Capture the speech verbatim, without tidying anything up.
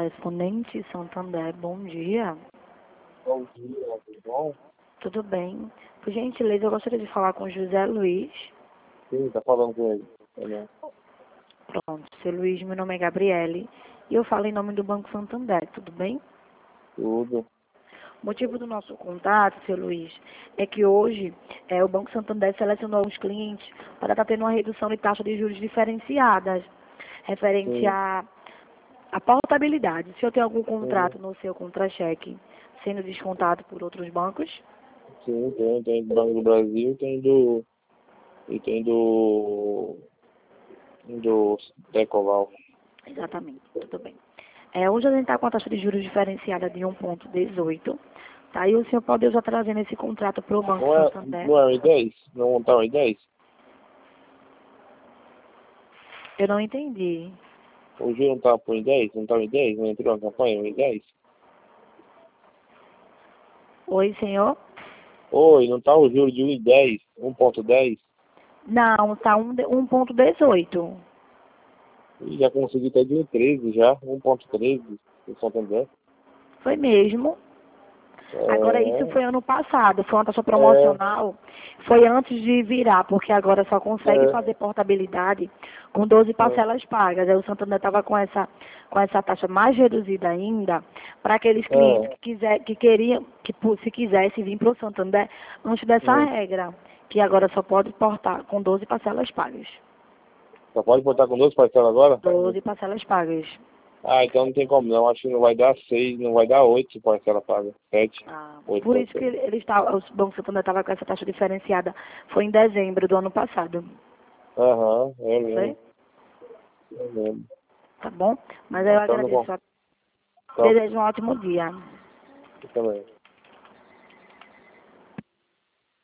correspondente Santander, bom dia. Bom dia, tudo bom? Tudo bem. Por gentileza, eu gostaria de falar com o José Luiz. Sim, tá falando com ele. Ele. Pronto, seu Luiz, meu nome é Gabriele e eu falo em nome do Banco Santander, tudo bem? Tudo. O motivo do nosso contato, seu Luiz, é que hoje é, o Banco Santander selecionou os clientes para estar tendo uma redução de taxa de juros diferenciadas, referente Sim. à à portabilidade. Se eu tenho algum Uhum. contrato no seu contra-cheque sendo descontado por outros bancos, Sim, tem, tem do Banco do Brasil, tem do. E tem do. Do Decoval. exatamente, tudo bem. É, hoje a gente está com a taxa de juros diferenciada de um vírgula dezoito, tá? E o senhor pode já trazendo esse contrato para o Banco Não é, Santander. não é um e dez? Não tá um e dez? Eu não entendi. O juro não tá por um e dez? Não tá um e dez? Não entrou na campanha um e dez? Oi, senhor? Oi, não tá o juro de um e dez? um ponto dez? Não, está um, de- um vírgula dezoito. E já consegui até de um e treze já, um ponto treze no Santander. Foi mesmo. Agora, isso É, foi ano passado, foi uma taxa é, promocional, foi antes de virar, porque agora só consegue é, fazer portabilidade com doze é, parcelas pagas. Aí o Santander estava com essa, com essa taxa mais reduzida ainda, para aqueles clientes é, que, quiser, que queriam, que pu- se quisesse vir para o Santander antes dessa é. regra, que agora só pode portar com doze parcelas pagas. Só pode botar com dois parcelas agora? doze parcelas pagas. Ah, então não tem como não. Acho que não vai dar seis, não vai dar oito se parcela paga. Sete, Ah, oito por isso que parcelas. ele, ele está, o Banco Santander estava com essa taxa diferenciada, foi em dezembro do ano passado. Aham, eu Foi? lembro. Eu lembro. Tá bom? Mas aí eu Então não agradeço. bom. Então, Desejo um ótimo dia. também.